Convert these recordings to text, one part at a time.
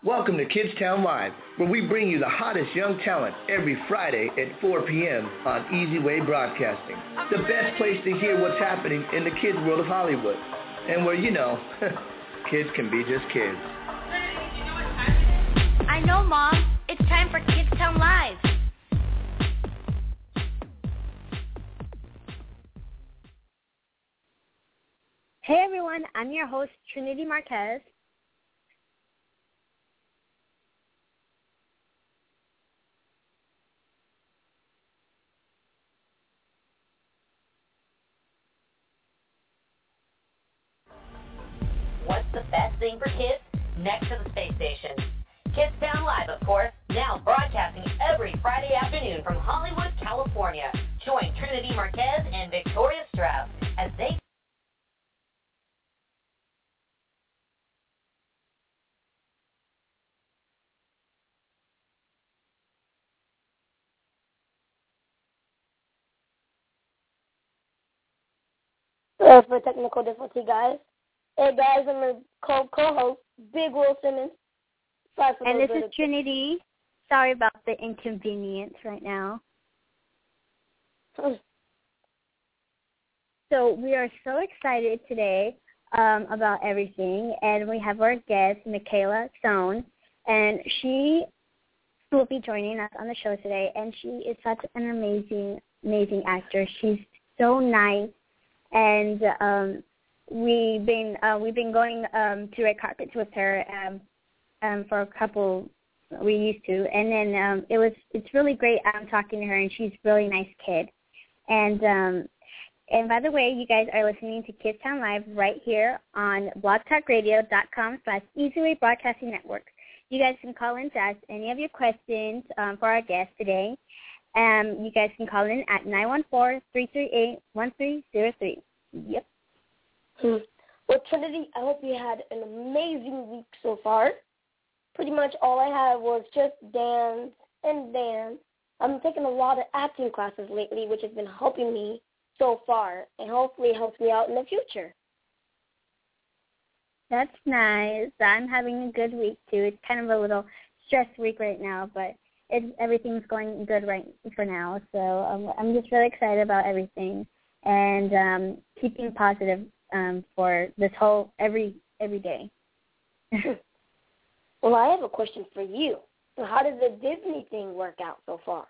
Welcome to Kids Town Live, where we bring you the hottest young talent every Friday at 4 p.m. on Easy Way Broadcasting. The best place to hear what's happening in the kids' world of Hollywood. And where, kids can be just kids. I know, Mom. It's time for Kids Town Live. Hey everyone, I'm your host, Trinity Marquez. What's the best thing for kids? Next to the space station. Kids Town Live, of course, now broadcasting every Friday afternoon from Hollywood, California. Join Trinity Marquez and Victoria Strauss as they for technical difficulty, guys. Hey, guys, I'm your co-host, Big Will Simmons. And this is Trinity. Sorry about the inconvenience right now. So we are so excited today about everything, and we have our guest, Michaela Stone, and she will be joining us on the show today, and she is such an amazing actor. She's so nice. And we've been going to red carpets with her for a couple we used to, and then it's really great talking to her, and she's a really nice kid. And by the way, you guys are listening to Kids Town Live right here on blogtalkradio.com/Easyway Broadcasting Network. You guys can call in to ask any of your questions for our guest today. You guys can call in at 914-338-1303. Yep. Well, Trinity, I hope you had an amazing week so far. Pretty much all I had was just dance and dance. I'm taking a lot of acting classes lately, which has been helping me so far, and hopefully helps me out in the future. That's nice. I'm having a good week, too. It's kind of a little stressed week right now, but everything's going good right for now, so I'm just really excited about everything and keeping positive for this whole every day. Well, I have a question for you. So how does the Disney thing work out so far?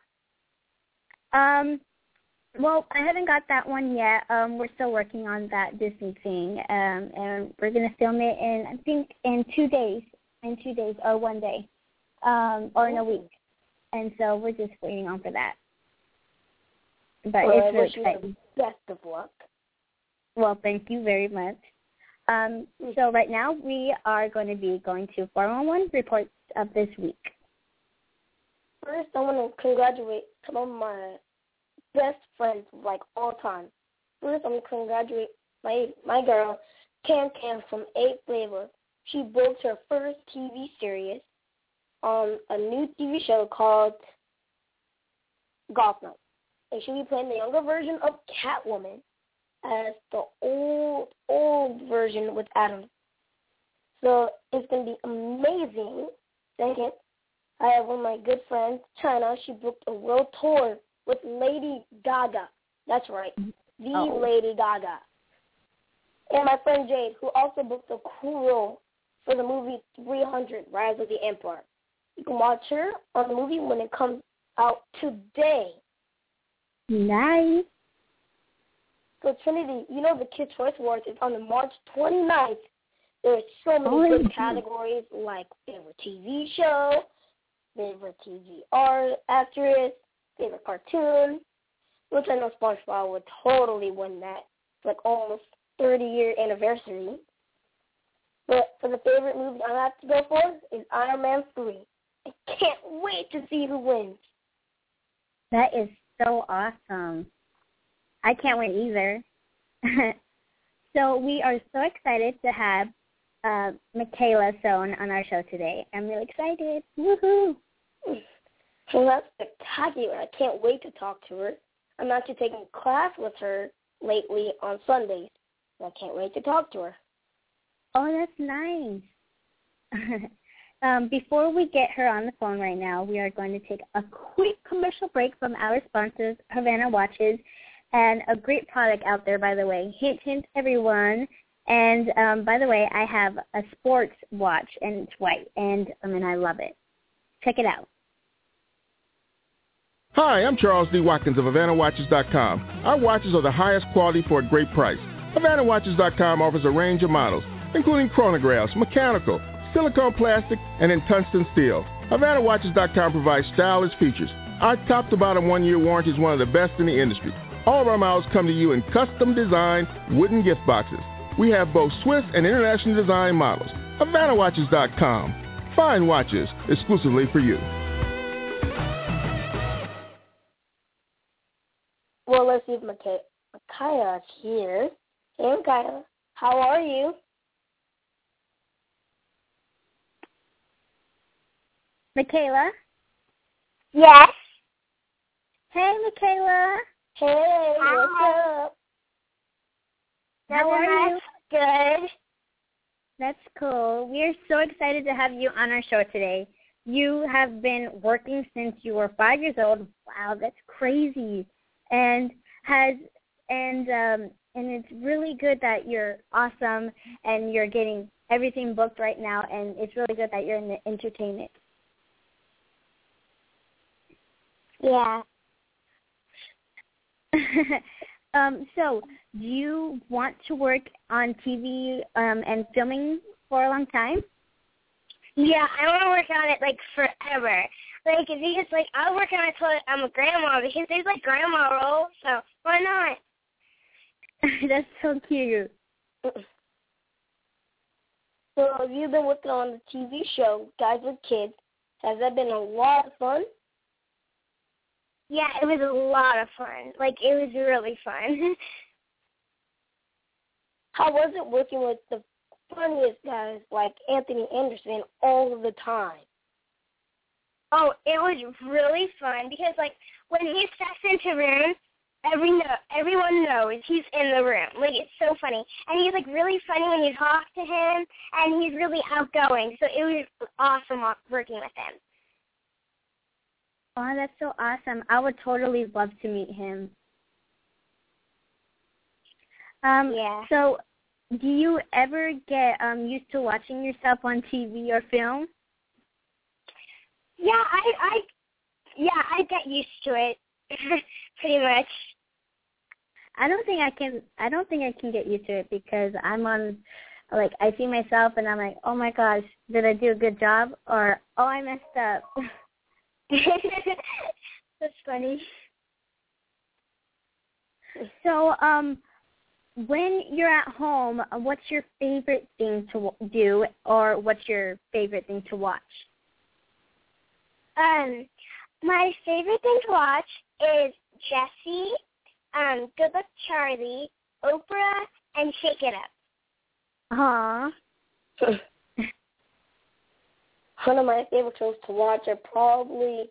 Well, I haven't got that one yet. We're still working on that Disney thing, and we're going to film it in 2 days, or 1 day, or in a week. And so we're just waiting on for that. But well, it's really exciting. Best of luck. Well, thank you very much. So right now we are going to be going to 411 reports of this week. First, I want to congratulate some of my best friends, like all time. First, I'm going to congratulate my girl, Cam from 8 Flavor. She booked her first TV series on a new TV show called Gotham. And she'll be playing the younger version of Catwoman as the old version with Adam. So it's going to be amazing. Second, I have one of my good friends, China. She booked a world tour with Lady Gaga. That's right, Lady Gaga. And my friend Jade, who also booked a cool role for the movie 300, Rise of the Empire. You can watch her on the movie when it comes out today. Nice. So, Trinity, the Kids' Choice Awards is on the March 29th. There are so many good categories like favorite TV show, favorite TV art actress, favorite cartoon, which I know SpongeBob would totally win that. It's like almost 30-year anniversary. But for the favorite movie I have to go for is Iron Man 3. I can't wait to see who wins. That is so awesome. I can't wait either. So we are so excited to have Michaela Stone on our show today. I'm really excited. Woohoo! Well, that's spectacular. I can't wait to talk to her. I'm actually taking class with her lately on Sundays. I can't wait to talk to her. Oh, that's nice. Before we get her on the phone right now, we are going to take a quick commercial break from our sponsors, Havana Watches, and a great product out there, by the way. Hint, hint, everyone. And, by the way, I have a sports watch, and it's white, and I love it. Check it out. Hi, I'm Charles D. Watkins of HavanaWatches.com. Our watches are the highest quality for a great price. HavanaWatches.com offers a range of models, including chronographs, mechanical, silicone plastic, and in tungsten steel. HavanaWatches.com provides stylish features. Our top-to-bottom 1-year warranty is one of the best in the industry. All of our models come to you in custom-designed wooden gift boxes. We have both Swiss and international design models. HavanaWatches.com. Fine watches exclusively for you. Well, let's see if Micaiah is here. Hey, Micaiah, how are you? Michaela? Yes. Hey, Michaela. Hey, what's up? How are you? Good. That's cool. We are so excited to have you on our show today. You have been working since you were 5 years old. Wow, that's crazy. And it's really good that you're awesome and you're getting everything booked right now, and it's really good that you're in the entertainment. Yeah. So, do you want to work on TV and filming for a long time? Yeah, I want to work on it, forever. Because, I'll work on it until I'm a grandma, because there's, grandma roles, so why not? That's so cute. So, you've been working on the TV show, Guys with Kids. Has that been a lot of fun? Yeah, it was a lot of fun. It was really fun. How was it working with the funniest guys like Anthony Anderson all of the time? Oh, it was really fun because, when he steps into rooms, everyone knows he's in the room. It's so funny. And he's, really funny when you talk to him, and he's really outgoing. So it was awesome working with him. Oh, that's so awesome. I would totally love to meet him. Yeah. So, do you ever get used to watching yourself on TV or film? Yeah, I get used to it, pretty much. I don't think I can get used to it because I'm on, I see myself and I'm like, oh my gosh, did I do a good job? Or, oh, I messed up. That's funny. So, when you're at home, what's your favorite thing to do, or what's your favorite thing to watch? My favorite thing to watch is Jessie, Good Luck Charlie, Oprah, and Shake It Up. Aww. One of my favorite shows to watch are probably,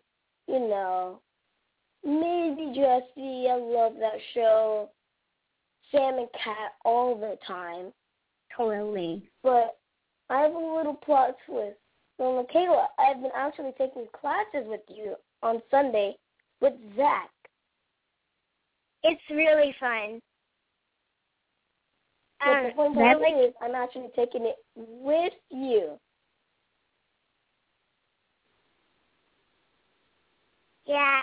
maybe Jessie. I love that show. Sam and Cat all the time. Totally. But I have a little plot twist. So, Michaela, I've been actually taking classes with you on Sunday with Zach. It's really fun. But the fun part is I'm actually taking it with you. Yeah.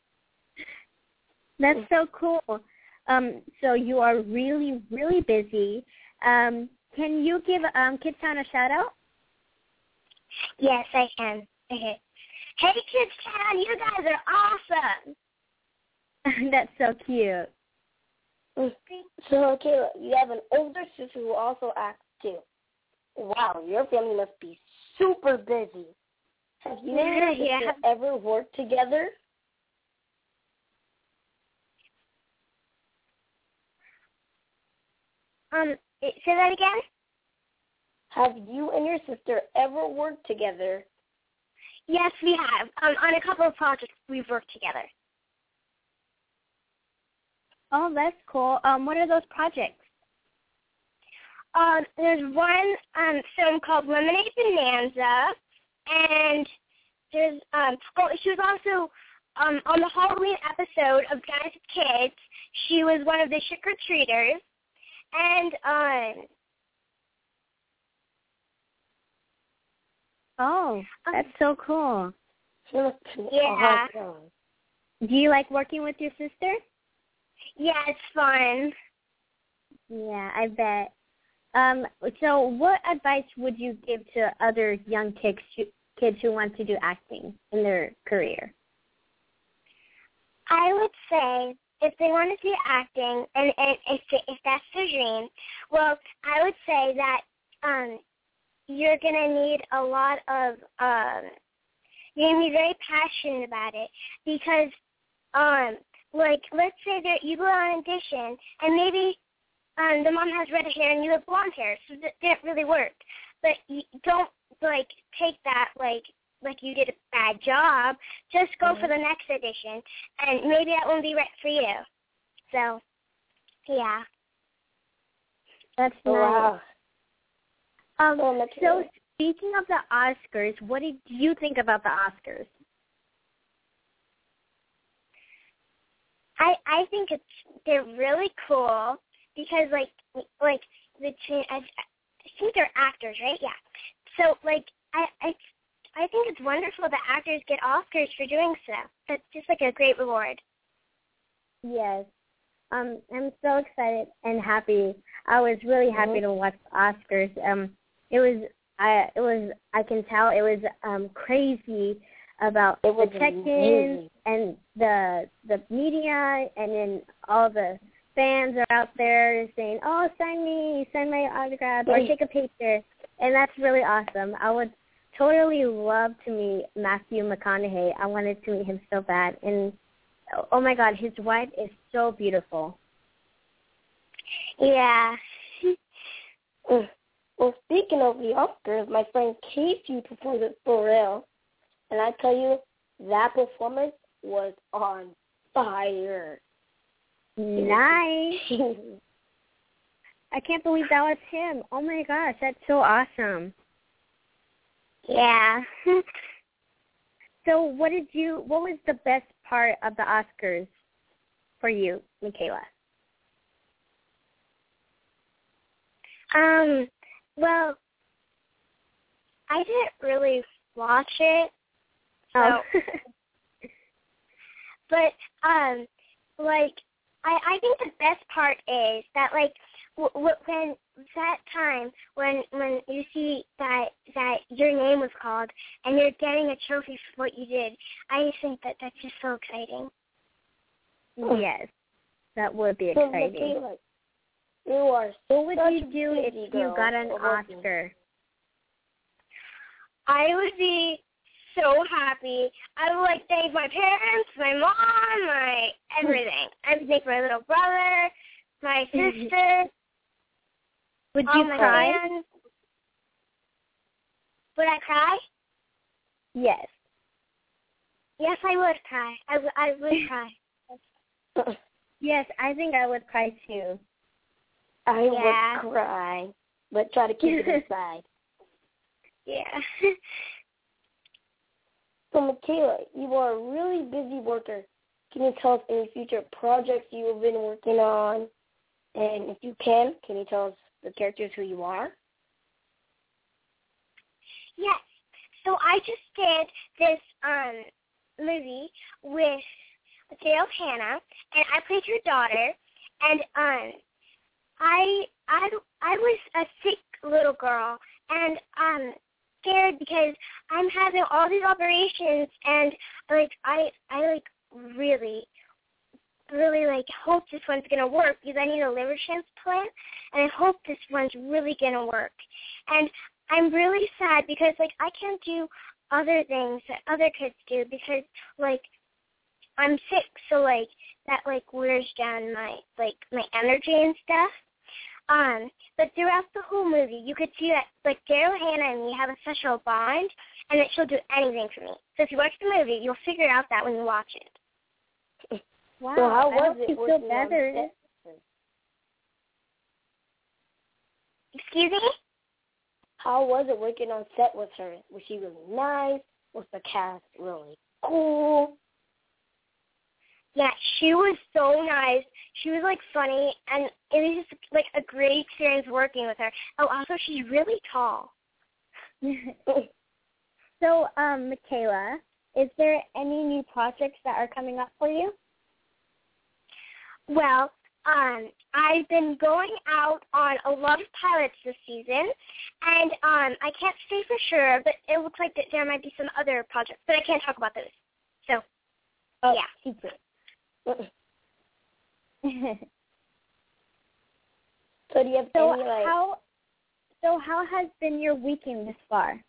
That's so cool. So you are really, really busy. Can you give Kidstown a shout-out? Yes, I can. Okay. Hey, Kidstown, you guys are awesome. That's so cute. So, okay, you have an older sister who also acts too. Wow, your family must be super busy. Have you and your sister ever worked together? Say that again? Have you and your sister ever worked together? Yes, we have. On a couple of projects, we've worked together. Oh, that's cool. What are those projects? There's one film called Lemonade Bonanza, and there's she was also on the Halloween episode of Guys with Kids. She was one of the trick-or-treaters, and oh, that's so cool. Yeah. Do you like working with your sister? Yeah, it's fun. Yeah, I bet. So what advice would you give to other young kids who want to do acting in their career? I would say if they want to do acting and if that's their dream, well, I would say that you're going to need a lot of you're going to be very passionate about it because like let's say that you go on audition and maybe the mom has red hair and you have blonde hair, so that didn't really work. But you don't like take that like you did a bad job. Just go for the next audition, and maybe that won't be right for you. So, yeah. That's nice. Wow. So speaking of the Oscars, what did you think about the Oscars? I think they're really cool because like I think they're actors, right? Yeah. So like I think it's wonderful that actors get Oscars for doing so. That's just like a great reward. Yes. I'm so excited and happy. I was really happy to watch the Oscars. I can tell it was crazy about the check-ins and the media, and then all the fans are out there saying, "Oh, sign my autograph, or take a picture," and that's really awesome. I would totally love to meet Matthew McConaughey. I wanted to meet him so bad, and oh my God, his wife is so beautiful. Yeah. Well, speaking of the Oscars, my friend Casey performed at Pharrell, and I tell you, that performance was on fire. Nice. I can't believe that was him. Oh my gosh, that's so awesome. Yeah. So what was the best part of the Oscars for you, Michaela? Well, I didn't really watch it. So, but like I think the best part is that like when that time when you see that your name was called and you're getting a trophy for what you did, I think that's just so exciting. Yes, that would be exciting. What would you do if you got an Oscar? I would be so happy. I would thank my parents, my mom, my everything. I would thank my little brother, my sister. Would you cry? Friends. Would I cry? Yes. Yes, I would cry. I would cry. Yes, I think I would cry too. I would cry, but try to keep it inside. Yeah. So, Michaela, you are a really busy worker. Can you tell us any future projects you have been working on? And if you can you tell us the characters who you are? Yes. So I just did this movie with Daryl Hannah, and I played her daughter, and I was a sick little girl, and scared because I'm having all these operations, and I really hope this one's gonna work because I need a liver transplant, and I hope this one's really gonna work. And I'm really sad because I can't do other things that other kids do because I'm sick, so that wears down my my energy and stuff. But throughout the whole movie, you could see that Daryl Hannah and me have a special bond, and that she'll do anything for me. So if you watch the movie, you'll figure out that when you watch it. Wow, so how was it? You feel better. Excuse me? How was it working on set with her? Was she really nice? Was the cast really cool? Yeah, she was so nice. She was, like, funny, and it was just, like, a great experience working with her. Oh, also, she's really tall. So, Michaela, is there any new projects that are coming up for you? Well, I've been going out on a lot of pilots this season, and I can't say for sure, but it looks like that there might be some other projects, but I can't talk about those. So, yeah. Secret. So do you have any, like... How has been your weekend this far?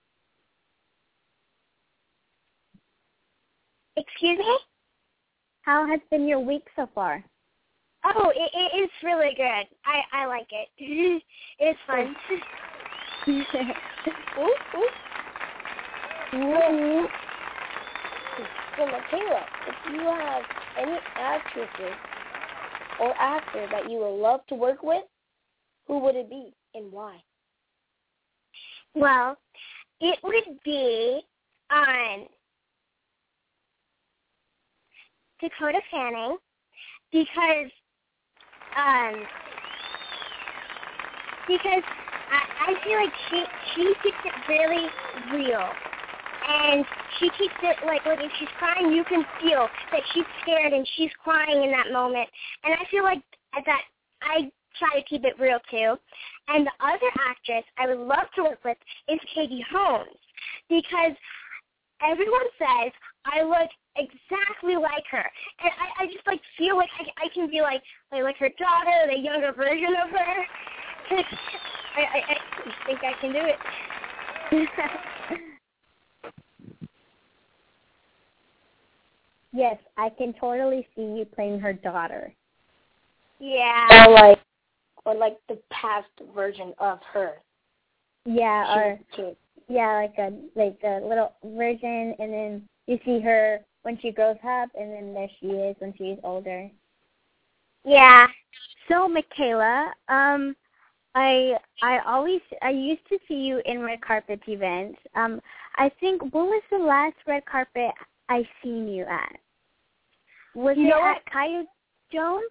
Excuse me? How has been your week so far? Oh, it's really good. I like it. It's fun. So, Michaela, if you have any actresses or actor that you would love to work with, who would it be and why? Well, it would be Dakota Fanning because I feel like she keeps it really real. And she keeps it, like if she's crying, you can feel that she's scared and she's crying in that moment. And I feel like that I try to keep it real, too. And the other actress I would love to work with is Katie Holmes because everyone says I look exactly like her. And I just, feel like I can be like her daughter, the younger version of her. I think I can do it. Yes, I can totally see you playing her daughter. Yeah. Or the past version of her. Yeah, like a little version, and then you see her when she grows up, and then there she is when she's older. Yeah. So, Michaela, I used to see you in red carpet events. I think, what was the last red carpet I seen you at? Was it at Coyote Jones?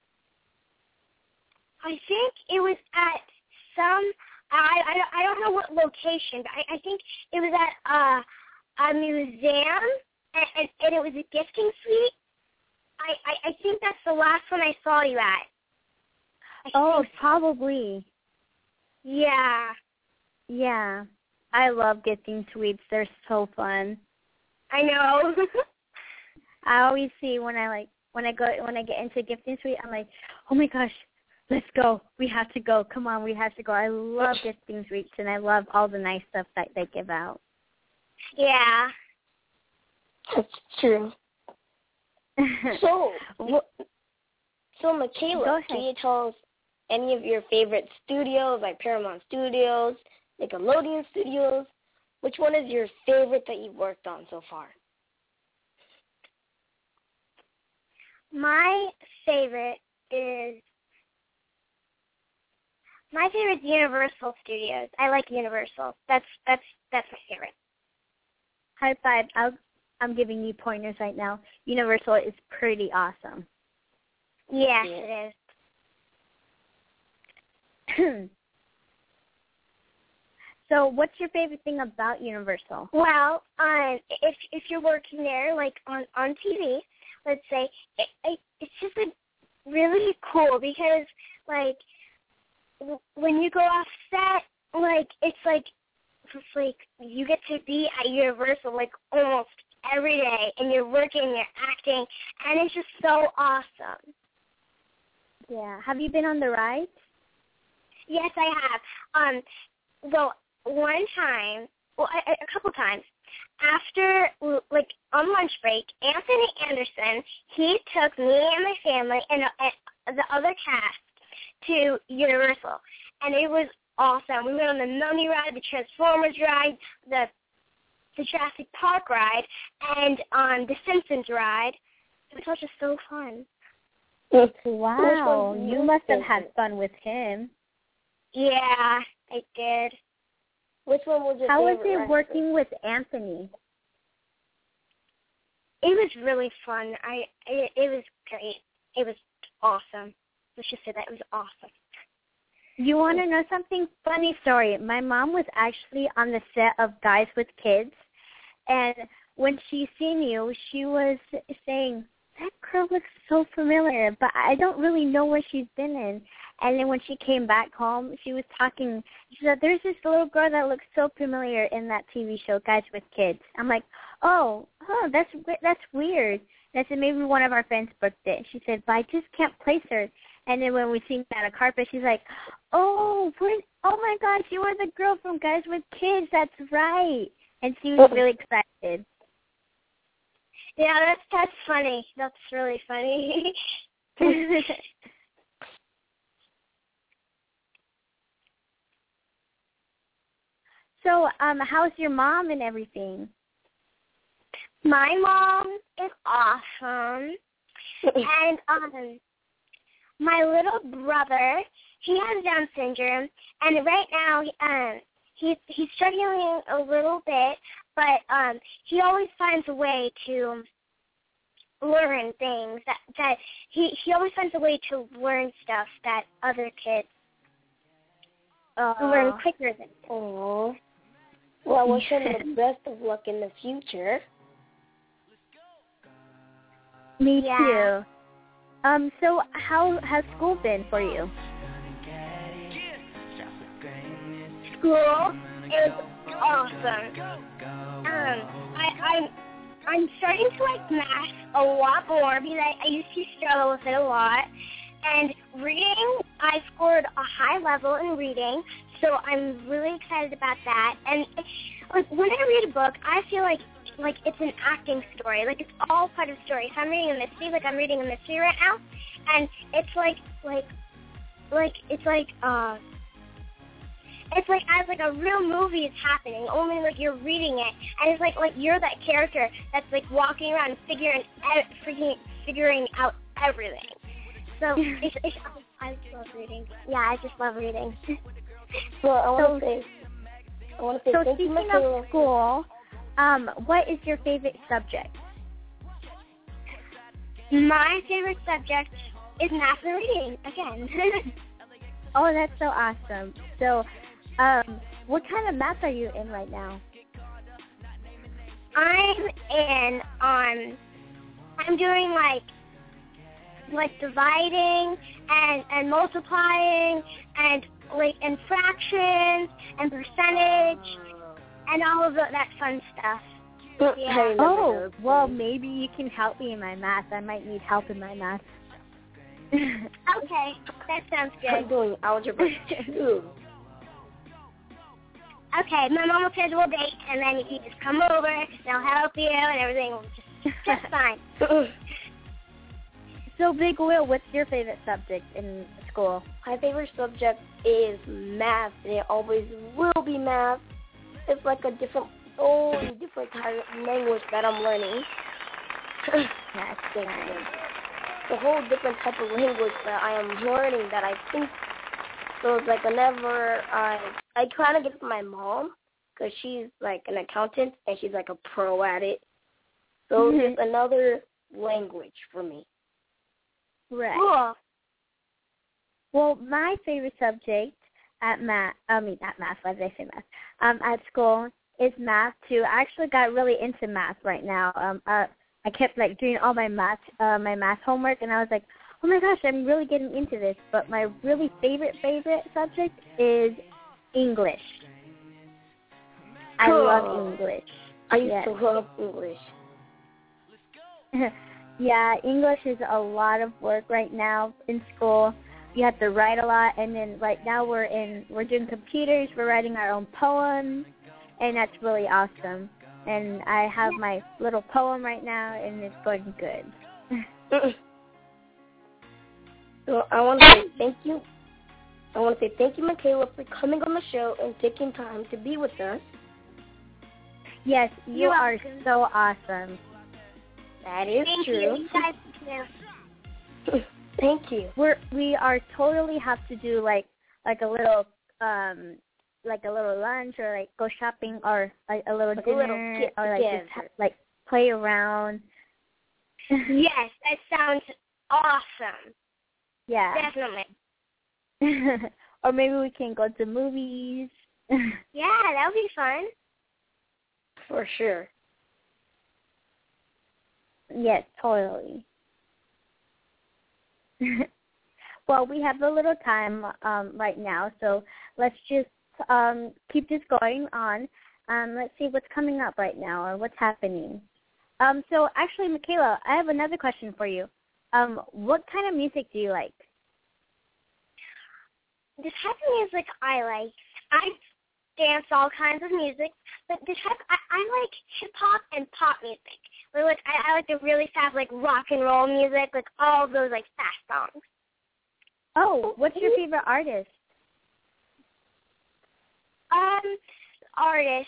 I think it was at some, I don't know what location, but I think it was at a museum, and it was a gifting suite. I think that's the last one I saw you at. Probably. Yeah. Yeah. I love gifting suites. They're so fun. I know. I always see when I get into a gifting suite, I'm like, oh my gosh, let's go. We have to go. Come on, we have to go. I love gifting suites, and I love all the nice stuff that they give out. Yeah. That's true. So Michaela, can you tell us any of your favorite studios, like Paramount Studios, Nickelodeon Studios? Which one is your favorite that you've worked on so far? My favorite is Universal Studios. I like Universal. That's my favorite. High five. I'm giving you pointers right now. Universal is pretty awesome. Yes, it is. So, what's your favorite thing about Universal? Well, if you're working there, on TV, let's say, it's just really cool because when you go off set, it's you get to be at Universal almost every day, and you're working, you're acting, and it's just so awesome. Yeah. Have you been on the rides? Yes, I have. One time, a couple times, after, on lunch break, Anthony Anderson, he took me and my family and the other cast to Universal, and it was awesome. We went on the Mummy ride, the Transformers ride, the Jurassic Park ride, and the Simpsons ride. It was just so fun. Wow, you must have had fun with him. Yeah, I did. Which one was your How was favorite? it working with Anthony? It was really fun. It was great. It was awesome. Let's just say that it was awesome. You want to know something? Funny story. My mom was actually on the set of Guys with Kids, and when she seen you, she was saying, that girl looks so familiar, but I don't really know where she's been in. And then when she came back home, she was talking. She said, there's this little girl that looks so familiar in that TV show, Guys with Kids. I'm like, oh, that's weird. And I said, maybe one of our friends booked it. She said, but I just can't place her. And then when we seen that on a carpet, she's like, oh my gosh, you are the girl from Guys with Kids. That's right. And she was really excited. Yeah, that's funny. That's really funny. So, how's your mom and everything? My mom is awesome. And my little brother, he has Down syndrome, and right now he's struggling a little bit, but he always finds a way to learn things that he always finds a way to learn stuff that other kids learn quicker than. Oh. Well, I wish him the best of luck in the future. Me too. So how has school been for you? School is awesome. I'm starting to like math a lot more because I used to struggle with it a lot. And reading, I scored a high level in reading, so I'm really excited about that. And like when I read a book, I feel like it's an acting story, like it's all part of the story. So I'm reading a mystery, like I'm reading a mystery right now, and it's like as like a real movie is happening, only like you're reading it, and it's like you're that character that's like walking around figuring out everything. So I love reading. Yeah, I just love reading. Well, I want to say thank you, speaking of school, what is your favorite subject? My favorite subject is math and reading, again. Oh, that's so awesome. So, what kind of math are you in right now? I'm doing like dividing and multiplying and fractions and percentage and all of that fun stuff. Yeah. Oh, well, maybe you can help me in my math. I might need help in my math. Okay, that sounds good. I'm doing algebra too. Okay, my mom will schedule a date, and then you can just come over, and I'll help you, and everything will just fine. So, Big Will, what's your favorite subject in school? My favorite subject is math, and it always will be math. It's like a different kind of language that I'm learning. That's different. The whole different type of language that I am learning that I think. So it's like whenever I try to get to my mom, because she's like an accountant and she's like a pro at it. So it's another language for me. Right. Cool. Well, my favorite subject at school is math too. I actually got really into math right now. I kept like doing all my math homework, and I was like, oh my gosh, I'm really getting into this. But my really favorite subject is English. I love English. I used to love English. Yeah, English is a lot of work right now in school. You have to write a lot, and then right now we're doing computers. We're writing our own poems, and that's really awesome. And I have my little poem right now, and it's going good. So I want to say thank you. I want to say thank you, Michaela, for coming on the show and taking time to be with us. Yes, you are so awesome. That is true. Thank you. We are totally have to do like a little like a little lunch or like go shopping or like a little Like dinner a little get or like together. just like play around. Yes, that sounds awesome. Yeah. Definitely. Or maybe we can go to movies. Yeah, that would be fun. For sure. Yes, totally. Well, we have a little time right now, so let's just keep this going on. Let's see what's coming up right now or what's happening. So actually, Michaela, I have another question for you. What kind of music do you like? The type of music I like, I dance all kinds of music, but the type I like hip hop and pop music. Or like I like the really fast like rock and roll music, like all of those like fast songs. Oh, what's your favorite artist? Artists.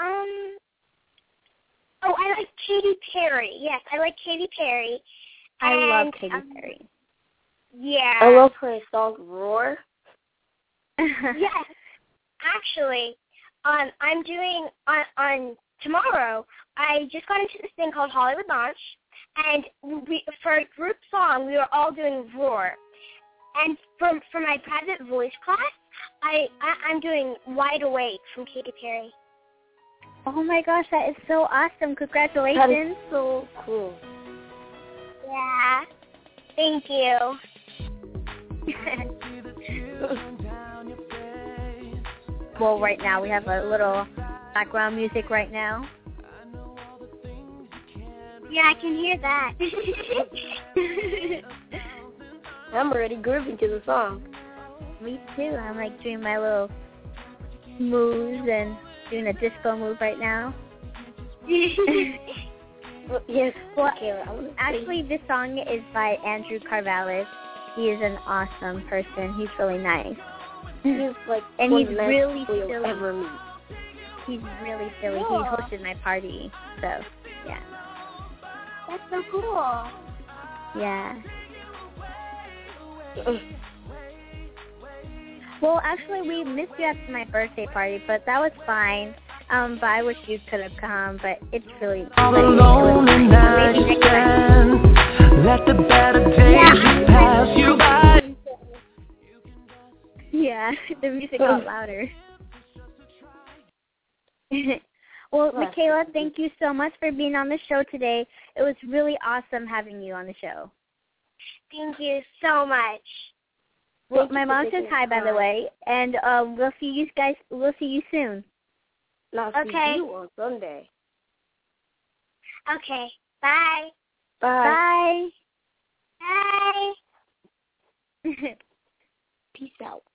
Oh, I like Katy Perry. Yes, I like Katy Perry. I love Katy Perry. Yeah. I love her song Roar. Yes. Actually, I'm doing on tomorrow. I just got into this thing called Hollywood Launch, and for a group song, we were all doing Roar. And for my private voice class, I'm doing Wide Awake from Katy Perry. Oh my gosh, that is so awesome! Congratulations. That is so cool. Yeah. Thank you. Well, right now we have a little background music right now. Yeah, I can hear that. I'm already grooving to the song. Me too. I'm like doing my little moves and doing a disco move right now. Yes. Well, Okay, actually, this song is by Andrew Carvallis. He is an awesome person. He's really nice. He's like and one he's of the really nicest you'll silly. ever meet. He's really silly. He Cool. hosted my party, so yeah. That's so cool. Yeah. Well, actually, we missed you at my birthday party, but that was fine. But I wish you could have come, but it's really All alone and night you stand. Let the better days pass you by. Yeah, the music got louder. Well, Michaela, thank you so much for being on the show today. It was really awesome having you on the show. Thank you so much. Well, my mom says hi, by the way, and we'll see you guys. We'll see you soon. I'll see you on Sunday. Okay. Bye. Bye. Bye. Bye. Peace out.